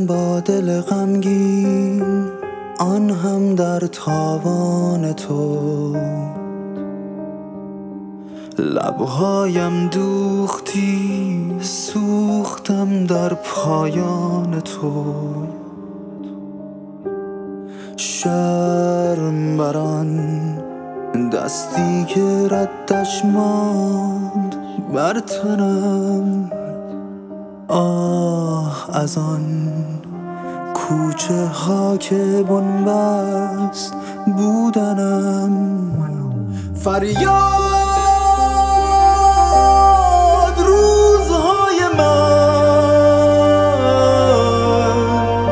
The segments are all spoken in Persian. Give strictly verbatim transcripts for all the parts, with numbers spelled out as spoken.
ماندم با دل غمگین، آن هم در تاوان تو. لبهایم دوختی، سوختم در پایان تو. شرم بران دستی که ردش ماند بر تنم. آه از آن کوچه ها که بنبست بودنم. فریاد روزهای من،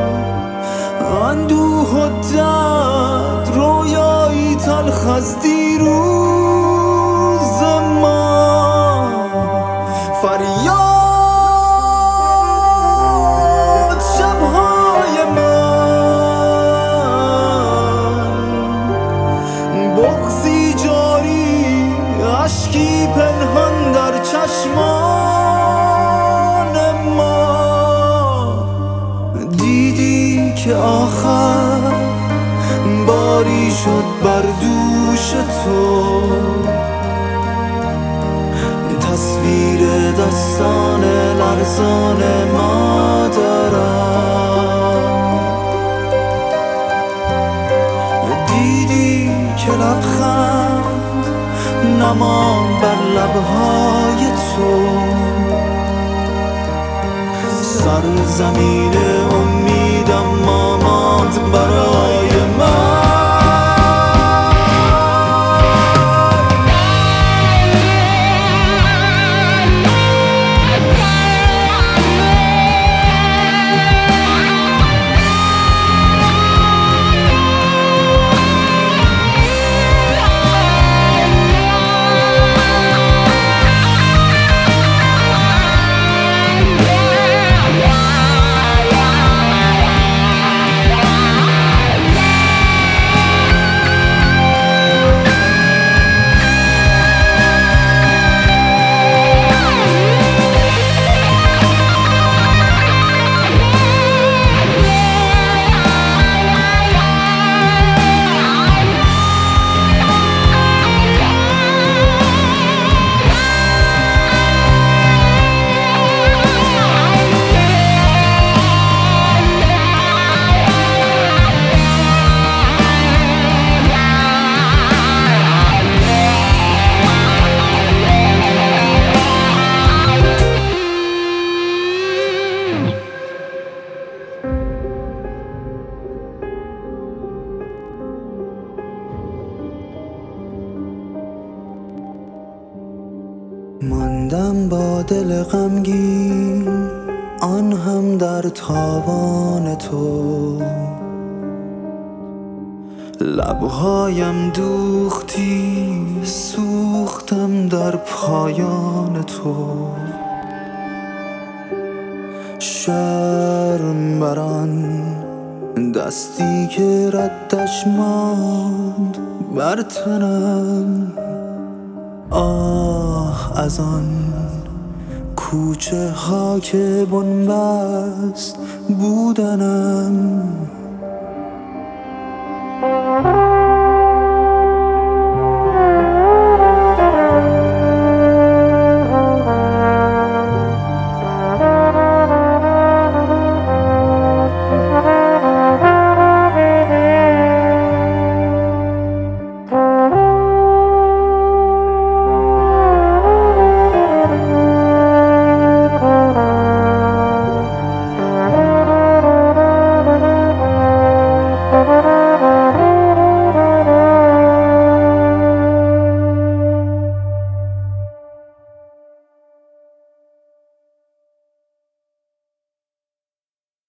اندوه و درد، رویایی تلخ از دیروز ما. فریاد بغضی جاری، اشکی پنهان در چشمان ما. دیدی که آخر باری شد بر دوش تو، تصویر دستان لرزان مادرم. دیدی که لبخند نماند بر لبهای تو، سرزمین امیدم ماند برای من. ماندم با دل غمگین، آن هم در تاوان تو. لبهایم دوختی، سوختم در پایان تو. شرم بران دستی که ردش ماند بر تنم. آه از آن کوچه ها که بنبست بودنم.